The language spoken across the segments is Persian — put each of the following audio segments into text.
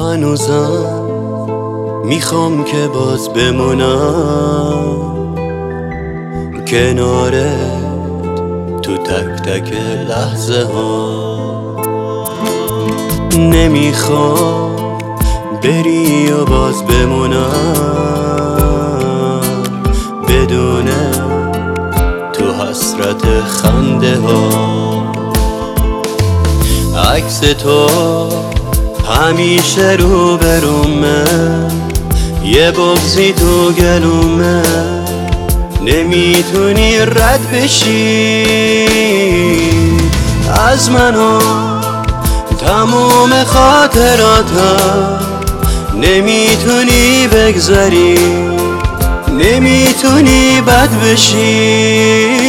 هنوزم میخوام که باز بمونم کنارت تو تک تک لحظه ها. نمیخوام بری و باز بمونم بدون تو حسرت خنده ها. عکس تو همیشه رو برومه، یه بغضی تو گلومه، نمیتونی رد بشی از منو تموم خاطراتم، نمیتونی بگذری، نمیتونی بد بشی.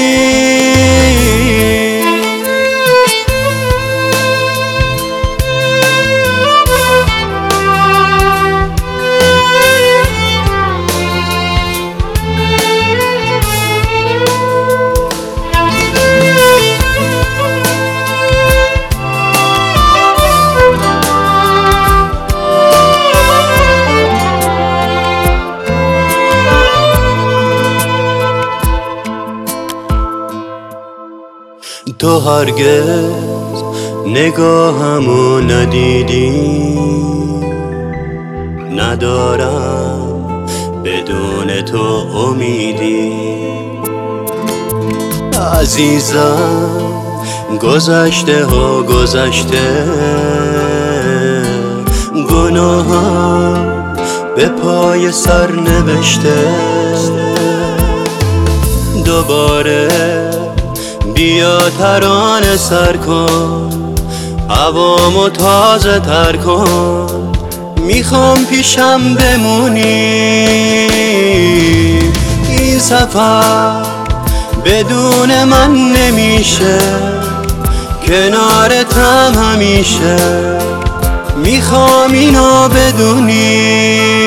تو هرگز نگاهمو ندیدی، ندارم بدون تو امیدی. عزیزم گذشته ها گذشته، گناهم به پای سر نوشته. دوباره بیا ترانه سر کن، هوامو تازه تر کن، میخوام پیشم بمونی. این سفر بدون من نمیشه، کنارتم همیشه، میخوام اینو بدونی.